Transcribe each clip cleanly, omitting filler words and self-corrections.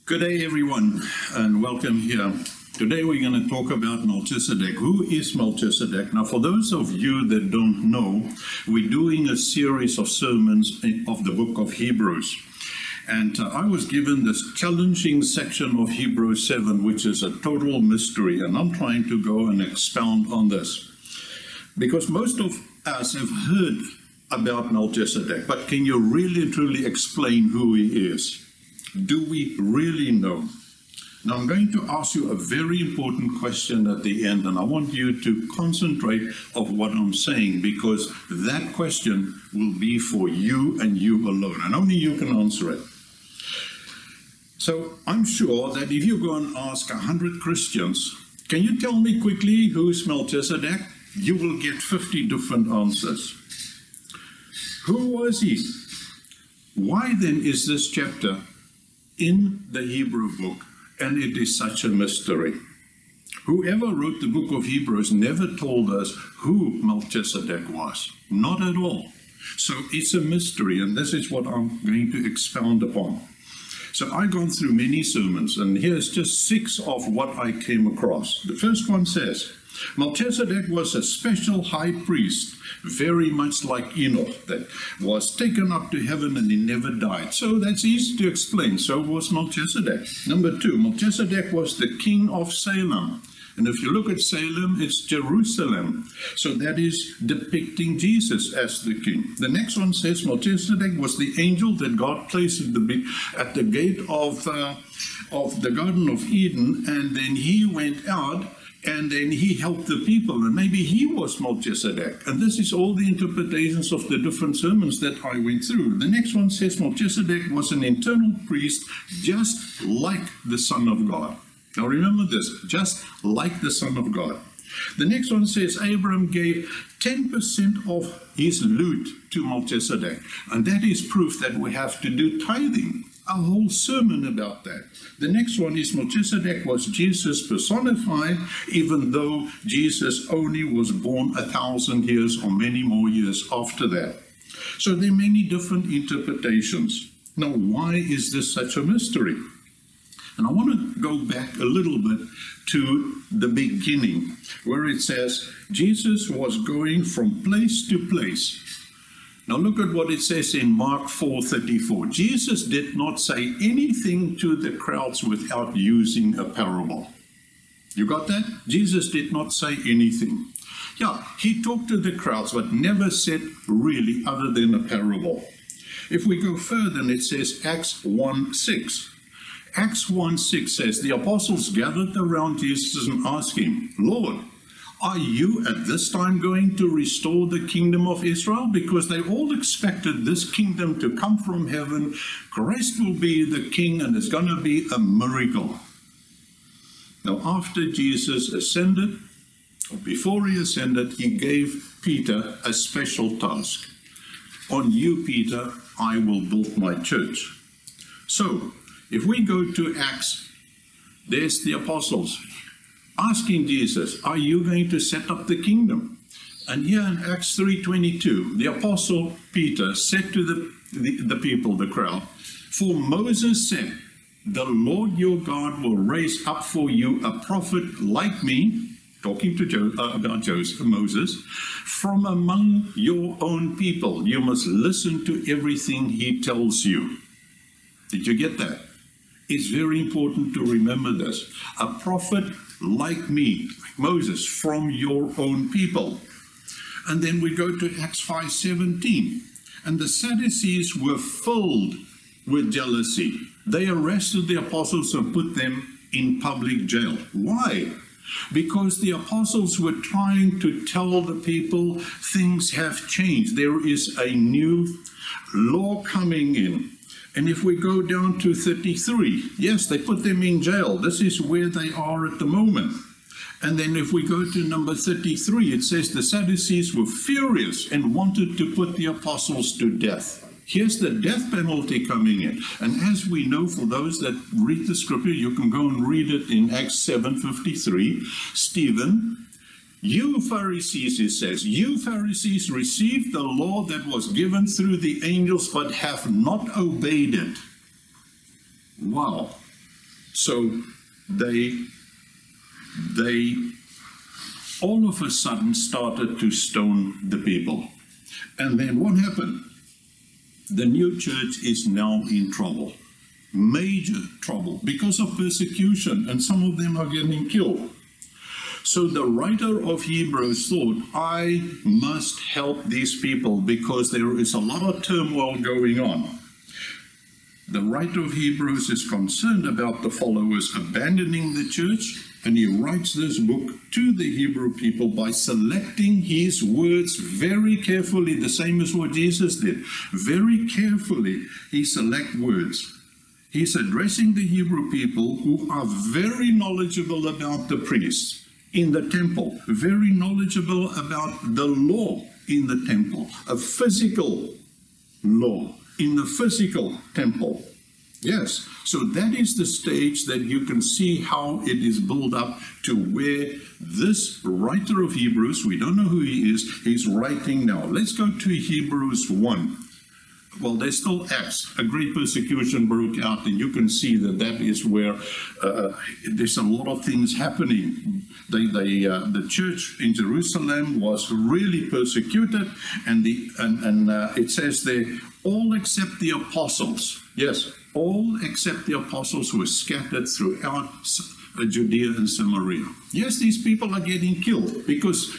Good day, everyone, and welcome here. Today we're going to talk about Melchizedek. Who is Melchizedek? Now, for those of you that don't know, we're doing a series of sermons of the book of Hebrews. And I was given this challenging section of Hebrews 7, which is a total mystery, and I'm trying to go and expound on this. Because most of us have heard about Melchizedek, but can you really and truly explain who he is? Do we really know? Now, I'm going to ask you a very important question at the end, and I want you to concentrate on what I'm saying, because that question will be for you and you alone, and only you can answer it. So I'm sure that if you go and ask 100 Christians, can you tell me quickly who's Melchizedek? You will get 50 different answers. Who was he? Why then is this chapter in the Hebrew book, and it is such a mystery? Whoever wrote the book of Hebrews never told us who Melchizedek was. Not at all. So it's a mystery, and this is what I'm going to expound upon. So I've gone through many sermons, and here's just 6 of what I came across. The first one says, Melchizedek was a special high priest, very much like Enoch, that was taken up to heaven and he never died. So that's easy to explain. So was Melchizedek. Number 2, Melchizedek was the king of Salem. And if you look at Salem, it's Jerusalem. So that is depicting Jesus as the king. The next one says Melchizedek was the angel that God placed at the gate of the Garden of Eden, and then he went out and then he helped the people, and maybe he was Melchizedek. And this is all the interpretations of the different sermons that I went through. The next one says Melchizedek was an internal priest, just like the Son of God. Now remember this, just like the Son of God. The next one says Abraham gave 10% of his loot to Melchizedek. And that is proof that we have to do tithing. A whole sermon about that. The next one is Melchizedek was Jesus personified, even though Jesus only was born 1,000 years or many more years after that. So there are many different interpretations. Now, why is this such a mystery? And I want to go back a little bit to the beginning, where it says Jesus was going from place to place. Now look at what it says in Mark 4:34. Jesus did not say anything to the crowds without using a parable. You got that? Jesus did not say anything. Yeah, he talked to the crowds, but never said really other than a parable. If we go further, it says Acts 1:6. Acts 1:6 says, the apostles gathered around Jesus and asked him, Lord, are you at this time going to restore the kingdom of Israel? Because they all expected this kingdom to come from heaven. Christ will be the king, and it's going to be a miracle. Now, after Jesus ascended, or before he ascended, he gave Peter a special task. On you, Peter, I will build my church. So, if we go to Acts, there's the apostles asking Jesus, are you going to set up the kingdom? And here in Acts 3:22, the apostle Peter said to the people, the crowd, for Moses said, the Lord your God will raise up for you a prophet like me, talking to about Moses, from among your own people. You must listen to everything he tells you. Did you get that? It's very important to remember this. A prophet like me, like Moses, from your own people. And then we go to Acts 5:17. And the Sadducees were filled with jealousy. They arrested the apostles and put them in public jail. Why? Because the apostles were trying to tell the people things have changed. There is a new law coming in. And if we go down to 33, yes, they put them in jail. This is where they are at the moment. And then if we go to number 33, it says the Sadducees were furious and wanted to put the apostles to death. Here's the death penalty coming in. And as we know, for those that read the scripture, you can go and read it in Acts 7:53. Stephen, you Pharisees, it says, you Pharisees received the law that was given through the angels, but have not obeyed it. Wow. So they all of a sudden started to stone the people. And then what happened? The new church is now in trouble. Major trouble because of persecution, and some of them are getting killed. So the writer of Hebrews thought, I must help these people because there is a lot of turmoil going on. The writer of Hebrews is concerned about the followers abandoning the church, and he writes this book to the Hebrew people by selecting his words very carefully, the same as what Jesus did. Very carefully, he selects words. He's addressing the Hebrew people who are very knowledgeable about the priests in the temple, very knowledgeable about the law in the temple, a physical law in the physical temple. Yes, so that is the stage that you can see how it is built up to where this writer of Hebrews, we don't know who he is, he's writing now. Let's go to Hebrews 1. Well, there's still Acts. A great persecution broke out, and you can see that that is where there's a lot of things happening. The church in Jerusalem was really persecuted, and it says there, all except the apostles. Yes, all except the apostles were scattered throughout Judea and Samaria. Yes, these people are getting killed because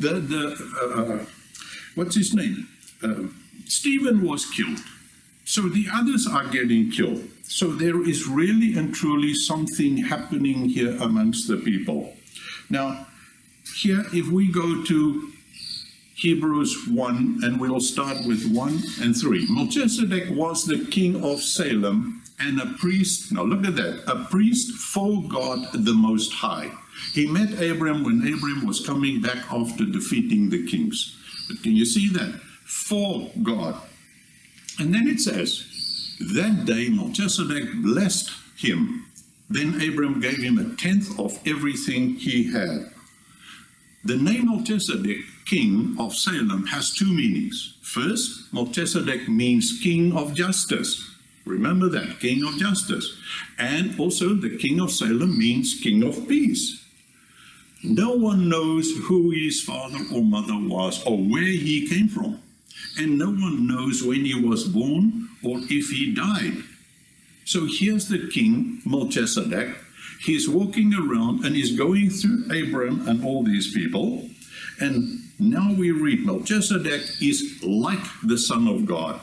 what's his name? Stephen was killed. So the others are getting killed. So there is really and truly something happening here amongst the people. Now, here, if we go to Hebrews 1, and we'll start with 1 and 3. Melchizedek was the king of Salem and a priest. Now look at that, a priest for God the Most High. He met Abram when Abram was coming back after defeating the kings. But can you see that? For God. And then it says, that day Melchizedek blessed him. Then Abram gave him 1/10 of everything he had. The name Melchizedek, king of Salem, has two meanings. First, Melchizedek means king of justice. Remember that, king of justice. And also the king of Salem means king of peace. No one knows who his father or mother was or where he came from. And no one knows when he was born or if he died. So here's the king, Melchizedek. He's walking around and he's going through Abram and all these people. And now we read Melchizedek is like the Son of God.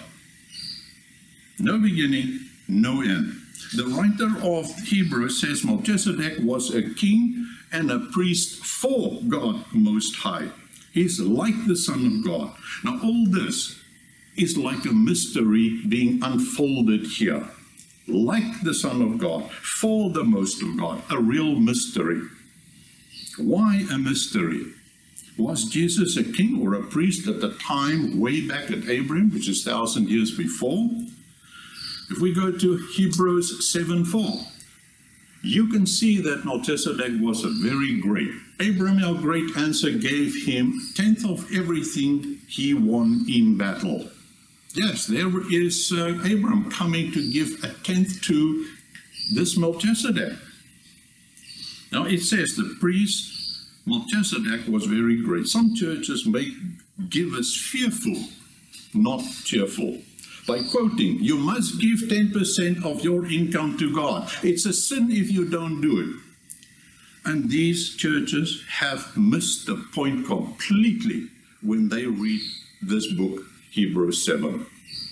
No beginning, no end. The writer of Hebrews says Melchizedek was a king and a priest for God Most High. He's like the Son of God. Now all this is like a mystery being unfolded here. Like the Son of God, for the Most of God, a real mystery. Why a mystery? Was Jesus a king or a priest at the time way back at Abraham, which is 1,000 years before? If we go to Hebrews 7:4, you can see that Melchizedek was a very great. Abraham, our great ancestor, gave him 1/10 of everything he won in battle. Yes, there is Abram coming to give 1/10 to this Melchizedek. Now it says the priest Melchizedek was very great. Some churches make givers fearful, not cheerful, by quoting, you must give 10% of your income to God. It's a sin if you don't do it. And these churches have missed the point completely when they read this book, Hebrews 7.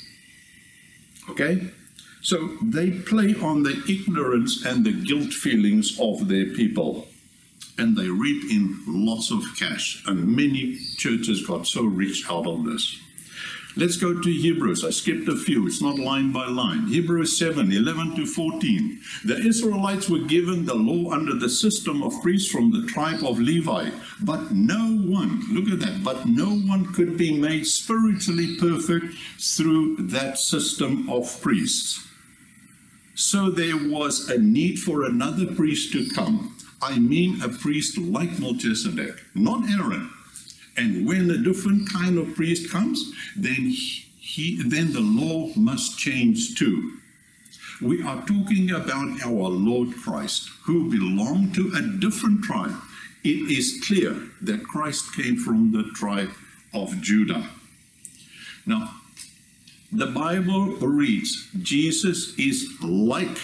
Okay? So they play on the ignorance and the guilt feelings of their people. And they reap in lots of cash. And many churches got so rich out of this. Let's go to Hebrews. I skipped a few. It's not line by line. Hebrews 7:11-14. The Israelites were given the law under the system of priests from the tribe of Levi. But no one, look at that, but no one could be made spiritually perfect through that system of priests. So there was a need for another priest to come. I mean a priest like Melchizedek, not Aaron. And when a different kind of priest comes, then the law must change too. We are talking about our Lord Christ, who belonged to a different tribe. It is clear that Christ came from the tribe of Judah. Now, the Bible reads, Jesus is like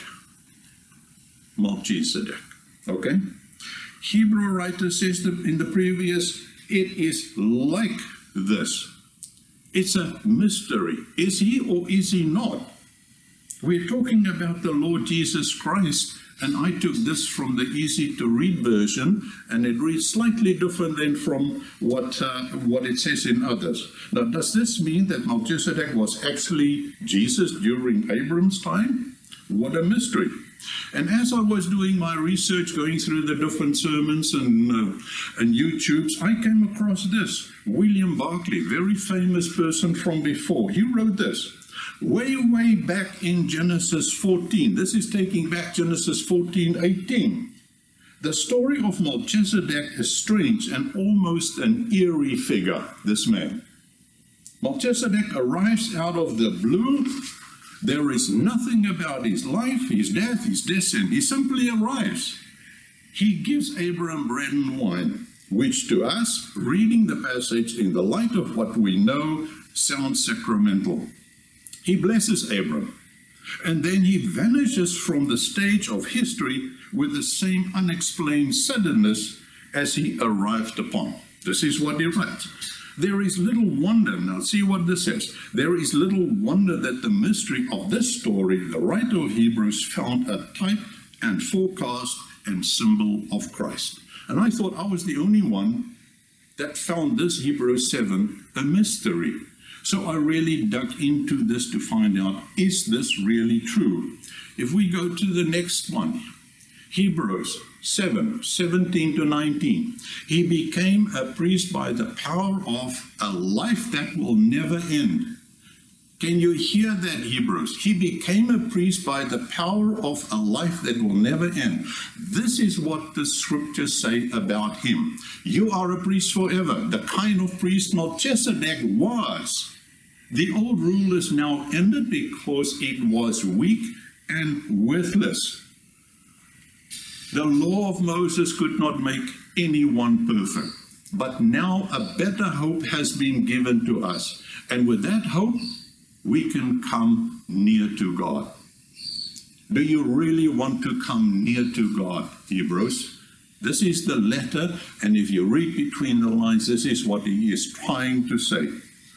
Melchizedek. Okay? Hebrew writer says that in the previous, it is like this. It's a mystery. Is he or is he not? We're talking about the Lord Jesus Christ, and I took this from the easy to read version, and it reads slightly different than from what it says in others. Now, does this mean that Melchizedek was actually Jesus during Abram's time? What a mystery. And as I was doing my research, going through the different sermons and YouTubes, I came across this. William Barclay, very famous person from before. He wrote this. Way back in Genesis 14. This is taking back Genesis 14:18. The story of Melchizedek is strange and almost an eerie figure, this man. Melchizedek arrives out of the blue. There is nothing about his life, his death, his descent. He simply arrives. He gives Abram bread and wine, which to us, reading the passage in the light of what we know, sounds sacramental. He blesses Abram, and then he vanishes from the stage of history with the same unexplained suddenness as he arrived upon. This is what he writes. There is little wonder, now see what this says, there is little wonder that the mystery of this story, the writer of Hebrews found a type and forecast and symbol of Christ. And I thought I was the only one that found this Hebrews 7 a mystery. So I really dug into this to find out, is this really true? If we go to the next one, Hebrews 7:17 to 19. He became a priest by the power of a life that will never end. Can you hear that, Hebrews? He became a priest by the power of a life that will never end. This is what the scriptures say about him. You are a priest forever, the kind of priest Melchizedek was. The old rule is now ended because it was weak and worthless. The law of Moses could not make anyone perfect, but now a better hope has been given to us. And with that hope, we can come near to God. Do you really want to come near to God, Hebrews? This is the letter, and if you read between the lines, this is what he is trying to say.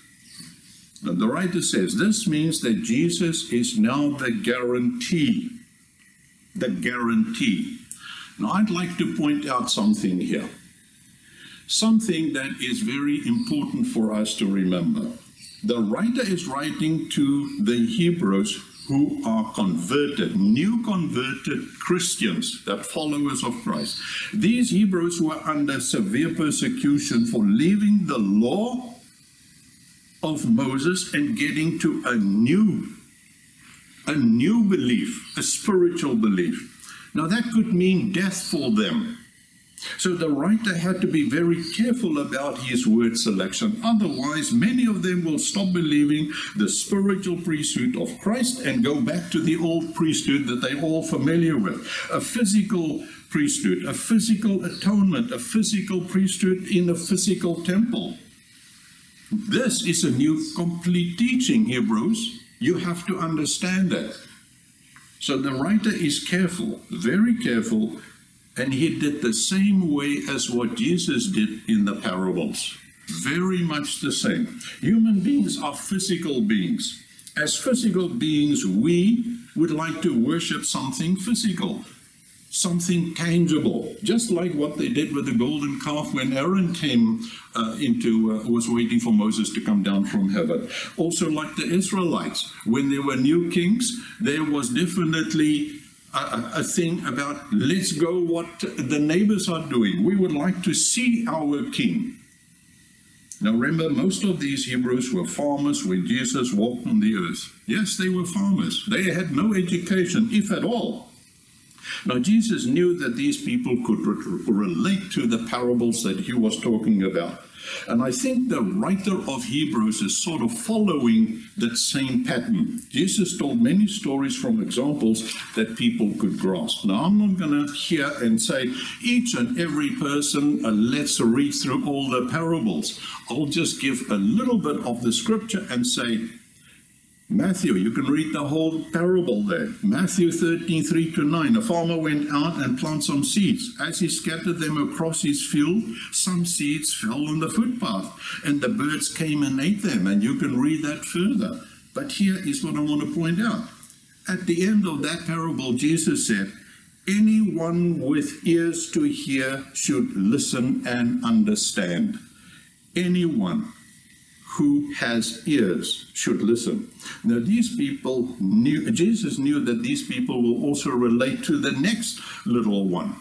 And the writer says, this means that Jesus is now the guarantee. The guarantee. Now, I'd like to point out something here. Something that is very important for us to remember. The writer is writing to the Hebrews who are converted, new converted Christians, that followers of Christ. These Hebrews were under severe persecution for leaving the law of Moses and getting to a new belief, a spiritual belief. Now that could mean death for them. So the writer had to be very careful about his word selection. Otherwise, many of them will stop believing the spiritual priesthood of Christ and go back to the old priesthood that they're all familiar with. A physical priesthood, a physical atonement, a physical priesthood in a physical temple. This is a new complete teaching, Hebrews. You have to understand that. So the writer is careful, very careful, and he did the same way as what Jesus did in the parables. Very much the same. Human beings are physical beings. As physical beings, we would like to worship something physical, something tangible, just like what they did with the golden calf when Aaron came was waiting for Moses to come down from heaven. Also like the Israelites, when there were new kings, there was definitely a thing about, let's go what the neighbors are doing. We would like to see our king. Now remember, most of these Hebrews were farmers when Jesus walked on the earth. Yes, they were farmers. They had no education, if at all. Now, Jesus knew that these people could relate to the parables that he was talking about. And I think the writer of Hebrews is sort of following that same pattern. Jesus told many stories from examples that people could grasp. Now, I'm not going to hear and say, each and every person, let's read through all the parables. I'll just give a little bit of the scripture and say, Matthew, you can read the whole parable there. Matthew 13, 3-9. A farmer went out and planted some seeds. As he scattered them across his field, some seeds fell on the footpath, and the birds came and ate them. And you can read that further. But here is what I want to point out. At the end of that parable, Jesus said, anyone with ears to hear should listen and understand. Anyone who has ears should listen. Now, these people knew, Jesus knew that these people will also relate to the next little one.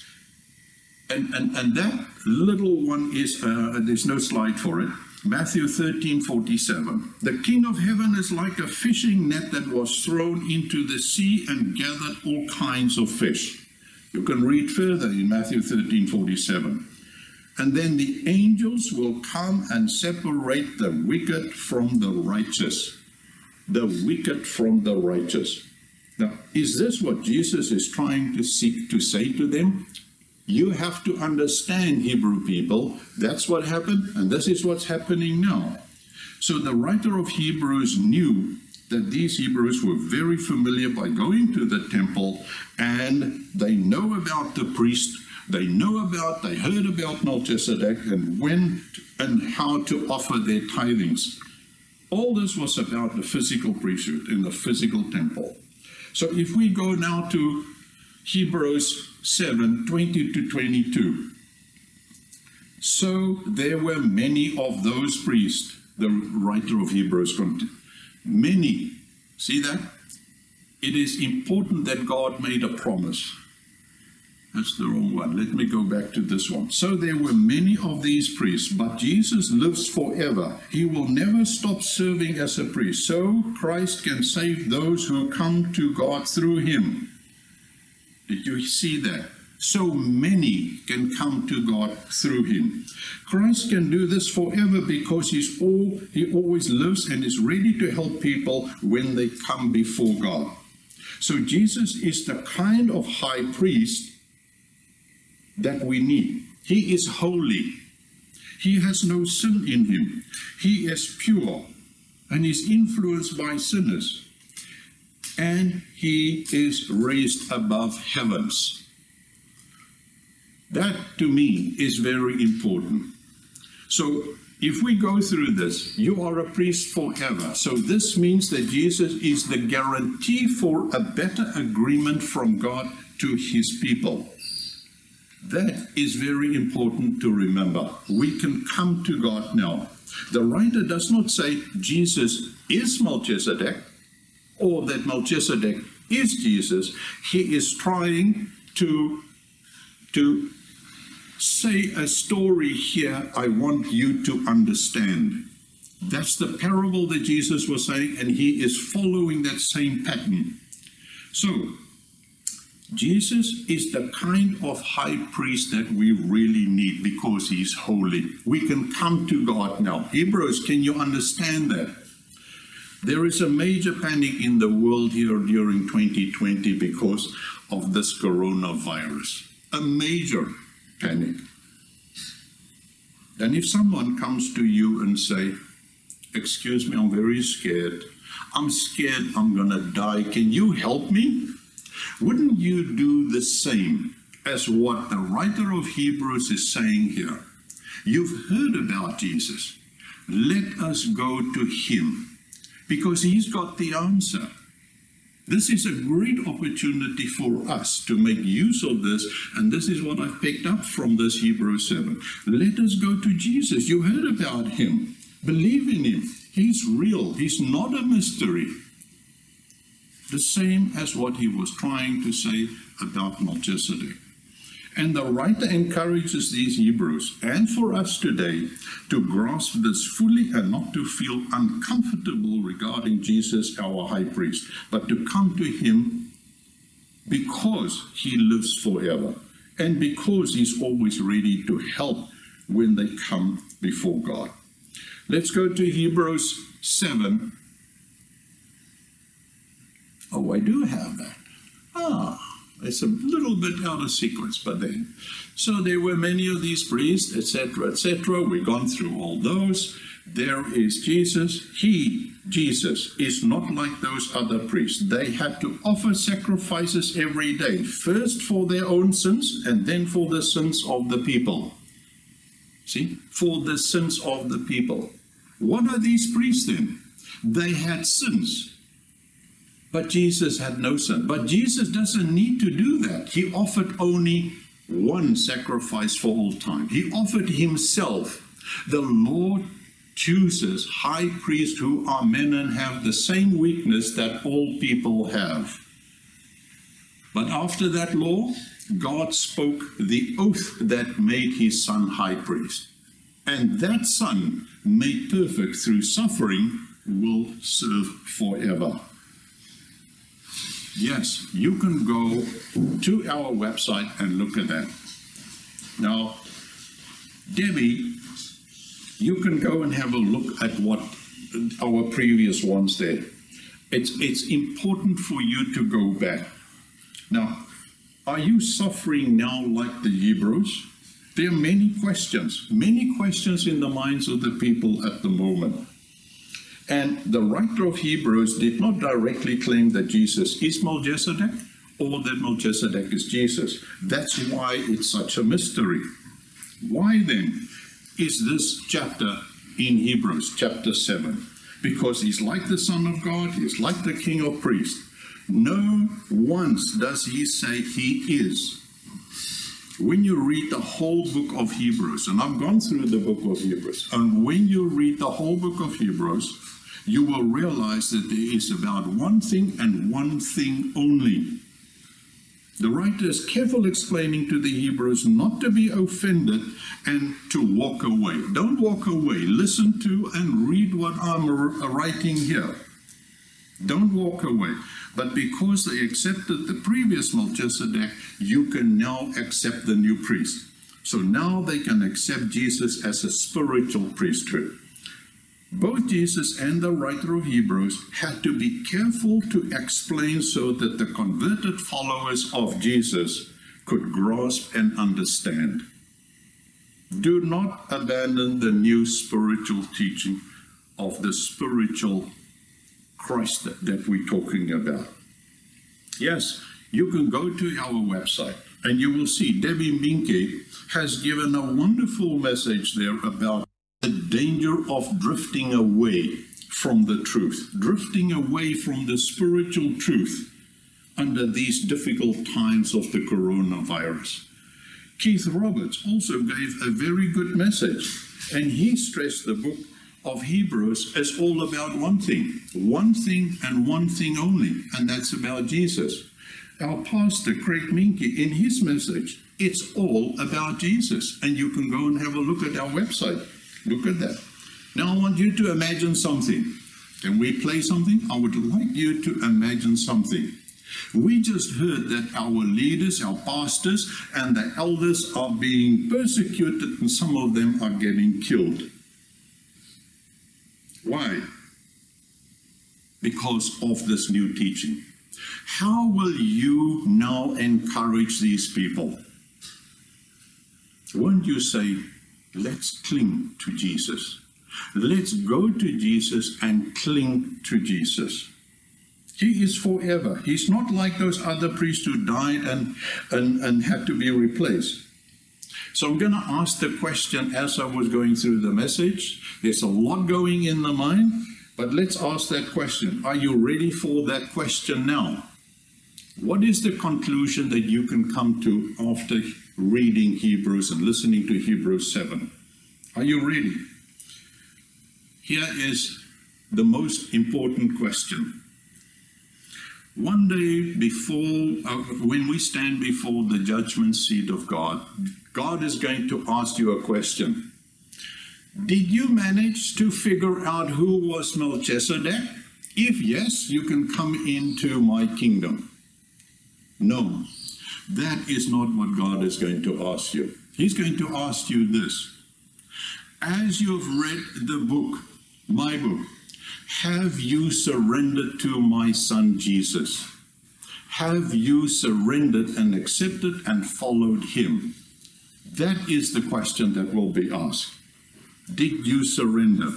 And that little one is, there's no slide for it, Matthew 13:47. The King of Heaven is like a fishing net that was thrown into the sea and gathered all kinds of fish. You can read further in Matthew 13:47. And then the angels will come and separate the wicked from the righteous. The wicked from the righteous. Now, is this what Jesus is trying to seek to say to them? You have to understand, Hebrew people, that's what happened, and this is what's happening now. So the writer of Hebrews knew that these Hebrews were very familiar by going to the temple, and they know about the priest. They heard about Melchizedek and when and how to offer their tithings. All this was about the physical priesthood in the physical temple. So if we go now to Hebrews 7:20-22. So there were many of those priests, the writer of Hebrews continued. Many. See that? It is important that God made a promise. That's the wrong one. Let me go back to this one. So there were many of these priests, but Jesus lives forever. He will never stop serving as a priest. So Christ can save those who come to God through him. Did you see that? So many can come to God through him. Christ can do this forever because he always lives and is ready to help people when they come before God. So Jesus is the kind of high priest that we need. He is holy. He has no sin in him. He is pure and is influenced by sinners. And he is raised above heavens. That, to me, is very important. So, if we go through this, you are a priest forever. So this means that Jesus is the guarantee for a better agreement from God to his people. That is very important to remember. We can come to God now. The writer does not say Jesus is Melchizedek or that Melchizedek is Jesus. He is trying to say a story here I want you to understand. That's the parable that Jesus was saying, and he is following that same pattern. So, Jesus is the kind of high priest that we really need because he's holy. We can come to God now. Hebrews, can you understand that? There is a major panic in the world here during 2020 because of this coronavirus. A major panic. And if someone comes to you and say, excuse me, I'm very scared. I'm scared I'm going to die. Can you help me? Wouldn't you do the same as what the writer of Hebrews is saying here? You've heard about Jesus. Let us go to him because he's got the answer. This is a great opportunity for us to make use of this, and this is what I've picked up from this Hebrews 7. Let us go to Jesus. You heard about him. Believe in him. He's real. He's not a mystery. The same as what he was trying to say about Melchizedek. And the writer encourages these Hebrews, and for us today, to grasp this fully and not to feel uncomfortable regarding Jesus, our high priest, but to come to him because he lives forever, and because he's always ready to help when they come before God. Let's go to Hebrews 7. Oh, I do have that. It's a little bit out of sequence, but then. So there were many of these priests, etc., etc. We've gone through all those. There is Jesus. He, Jesus, is not like those other priests. They had to offer sacrifices every day, first for their own sins and then for the sins of the people. See? For the sins of the people. What are these priests then? They had sins. But Jesus had no sin. But Jesus doesn't need to do that. He offered only one sacrifice for all time. He offered himself. The Lord chooses high priests who are men and have the same weakness that all people have. But after that law, God spoke the oath that made his son high priest. And that son, made perfect through suffering, will serve forever. Yes, you can go to our website and look at that. Now, Debbie, you can go and have a look at what our previous ones there. It's important for you to go back. Now, are you suffering now like the Hebrews? There are many questions in the minds of the people at the moment. And the writer of Hebrews did not directly claim that Jesus is Melchizedek or that Melchizedek is Jesus. That's why it's such a mystery. Why then is this chapter in Hebrews, chapter 7? Because he's like the Son of God, he's like the King of Priests. No once does he say he is. When you read the whole book of Hebrews, and I've gone through the book of Hebrews, and when you read the whole book of Hebrews, you will realize that there is about one thing and one thing only. The writer is careful explaining to the Hebrews not to be offended and to walk away. Don't walk away. Listen to and read what I'm writing here. Don't walk away. But because they accepted the previous Melchizedek, you can now accept the new priest. So now they can accept Jesus as a spiritual priesthood. Both Jesus and the writer of Hebrews had to be careful to explain so that the converted followers of Jesus could grasp and understand. Do not abandon the new spiritual teaching of the spiritual Christ that we're talking about. Yes, you can go to our website and you will see Debbie Minke has given a wonderful message there about the danger of drifting away from the truth, drifting away from the spiritual truth under these difficult times of the coronavirus. Keith Roberts also gave a very good message, and he stressed the book of Hebrews is all about one thing and one thing only, and that's about Jesus. Our pastor, Craig Minke, in his message, it's all about Jesus, and you can go and have a look at our website. Look at that. Now I want you to imagine something. Can we play something? I would like you to imagine something. We just heard that our leaders, our pastors, and the elders are being persecuted, and some of them are getting killed. Why? Because of this new teaching. How will you now encourage these people? Won't you say, let's cling to Jesus. Let's go to Jesus and cling to Jesus. He is forever. He's not like those other priests who died and had to be replaced. So I'm going to ask the question as I was going through the message. There's a lot going in the mind, but let's ask that question. Are you ready for that question now? What is the conclusion that you can come to after reading Hebrews and listening to Hebrews 7? Are you ready? Here is the most important question. One day when we stand before the judgment seat of God, God is going to ask you a question. Did you manage to figure out who was Melchizedek? If yes, you can come into my kingdom. No, that is not what God is going to ask you. He's going to ask you this. As you've read the book, my book, have you surrendered to my son Jesus? Have you surrendered and accepted and followed him? That is the question that will be asked. Did you surrender?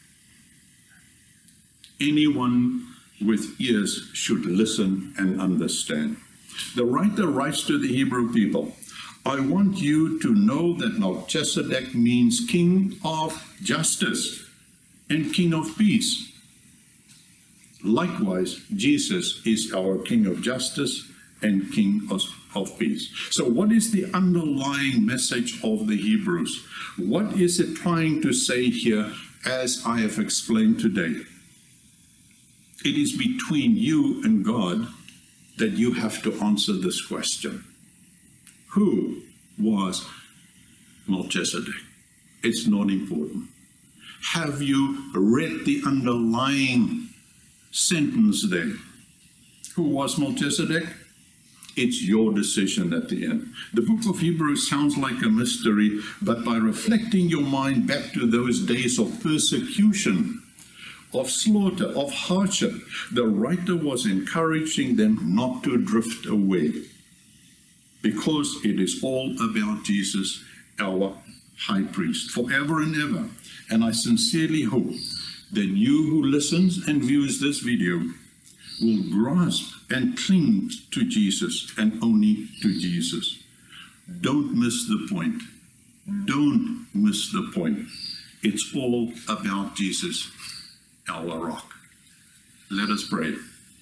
Anyone with ears should listen and understand. The writer writes to the Hebrew people, I want you to know that Melchizedek means king of justice and king of peace. Likewise, Jesus is our king of justice and king of peace. So what is the underlying message of the Hebrews? What is it trying to say here as I have explained today? It is between you and God that you have to answer this question. Who was Melchizedek? It's not important. Have you read the underlying sentence there? Who was Melchizedek? It's your decision at the end. The book of Hebrews sounds like a mystery, but by reflecting your mind back to those days of persecution, of slaughter, of hardship, the writer was encouraging them not to drift away, because it is all about Jesus, our high priest, forever and ever. And I sincerely hope that you who listens and views this video will grasp and cling to Jesus and only to Jesus. Don't miss the point. Don't miss the point. It's all about Jesus, our rock. Let us pray.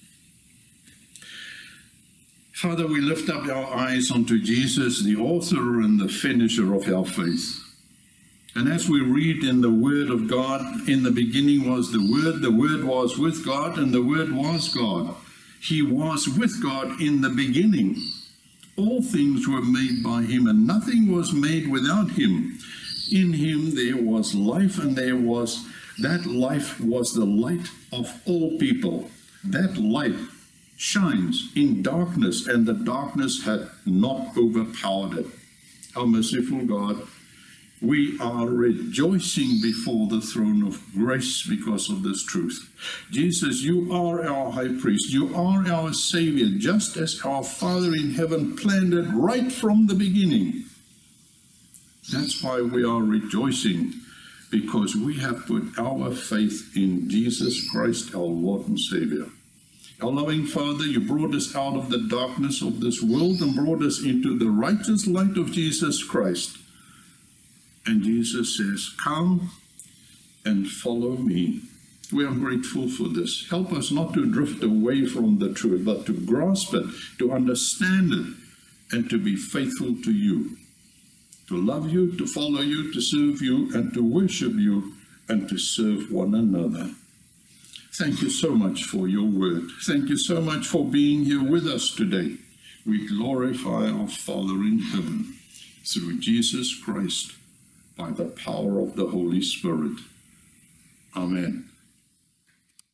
Father, we lift up our eyes unto Jesus, the author and the finisher of our faith. And as we read in the Word of God, in the beginning was the Word was with God, and the Word was God. He was with God in the beginning. All things were made by him, and nothing was made without him. In him there was life, and that life was the light of all people. That light shines in darkness, and the darkness had not overpowered it. Our merciful God, we are rejoicing before the throne of grace because of this truth. Jesus, you are our high priest. You are our Savior, just as our Father in heaven planned it right from the beginning. That's why we are rejoicing, because we have put our faith in Jesus Christ, our Lord and Savior. Our loving Father, you brought us out of the darkness of this world and brought us into the righteous light of Jesus Christ. And Jesus says, come and follow me. We are grateful for this. Help us not to drift away from the truth, but to grasp it, to understand it, and to be faithful to you. To love you, to follow you, to serve you, and to worship you, and to serve one another. Thank you so much for your word. Thank you so much for being here with us today. We glorify our Father in heaven through Jesus Christ, by the power of the Holy Spirit. Amen.